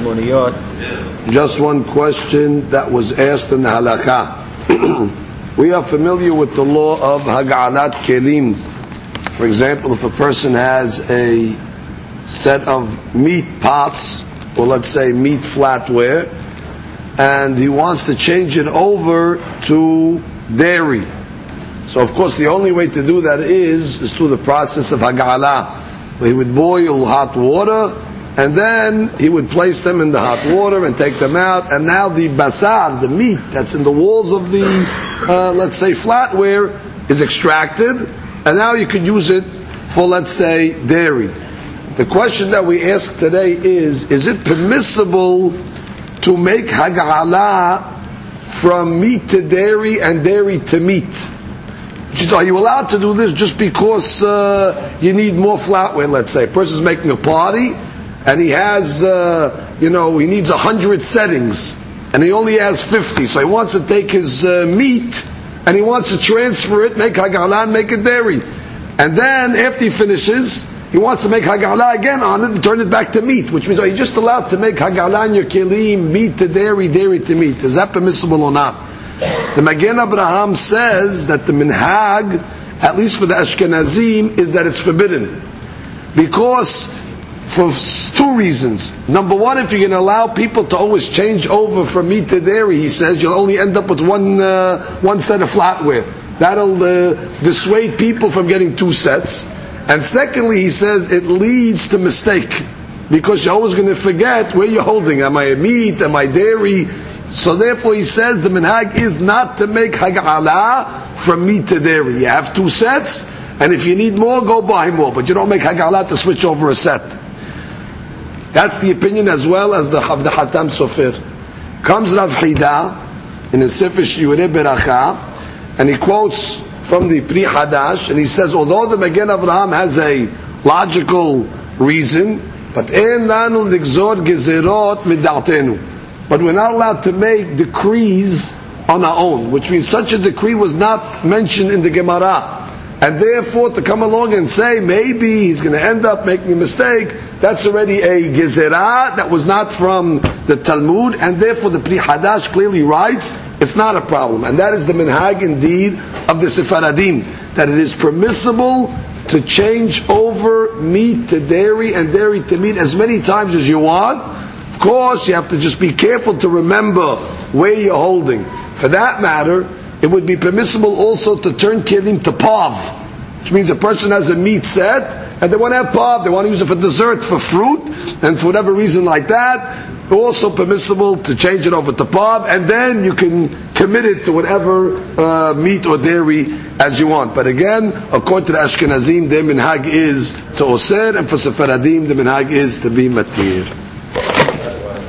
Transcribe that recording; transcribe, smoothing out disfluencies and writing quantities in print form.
moniyot. Just one question that was asked in the halakha. We are familiar with the law of hag'alat kelim. For example, if a person has a set of meat pots, or let's say meat flatware, and he wants to change it over to dairy. So of course the only way to do that is through the process of hag'alah, where he would boil hot water, and then he would place them in the hot water and take them out, and now the basar, the meat that's in the walls of the, let's say, flatware, is extracted, and now you could use it for, let's say, dairy. The question that we ask today is it permissible to make hag'alah from meat to dairy and dairy to meat? Are you allowed to do this just because you need more flatware, let's say? A person's making a party, and he has, he needs 100 settings, and he only has 50, so he wants to take his meat, and he wants to transfer it, make hag'alah, and make it dairy. And then, after he finishes, he wants to make hag'alah again on it and turn it back to meat, which means, are you just allowed to make hag'alah in your kelim, meat to dairy, dairy to meat? Is that permissible or not? The Magen Abraham says that the minhag, at least for the Ashkenazim, is that it's forbidden. Because, for two reasons. Number one, if you're going to allow people to always change over from meat to dairy, he says, you'll only end up with one set of flatware. That'll dissuade people from getting two sets. And secondly, he says, it leads to mistake. Because you're always going to forget where you're holding. Am I a meat? Am I dairy? So therefore he says the minhag is not to make hag'alah from meat to dairy. You have two sets, and if you need more, go buy more. But you don't make hag'alah to switch over a set. That's the opinion as well as the Hatam Sofer. Comes Rav Hida in the Sefer Shiurei Beracha, and he quotes from the Pri Hadash, and he says, although the Magen Avraham has a logical reason, but en lanu ligzor gezerot mid'atenu. But we're not allowed to make decrees on our own, which means such a decree was not mentioned in the Gemara. And therefore, to come along and say, maybe he's going to end up making a mistake, that's already a gezerah that was not from the Talmud, and therefore the Pri Hadash clearly writes, it's not a problem. And that is the minhag indeed of the Sephardim, that it is permissible to change over meat to dairy and dairy to meat as many times as you want. Of course, you have to just be careful to remember where you're holding. For that matter, it would be permissible also to turn kelim to pav, which means a person has a meat set, and they want to have pav, they want to use it for dessert, for fruit, and for whatever reason like that, also permissible to change it over to pav, and then you can commit it to whatever meat or dairy as you want. But again, according to the Ashkenazim, their minhag is to oser, and for Sephardim, the minhag is to be matir.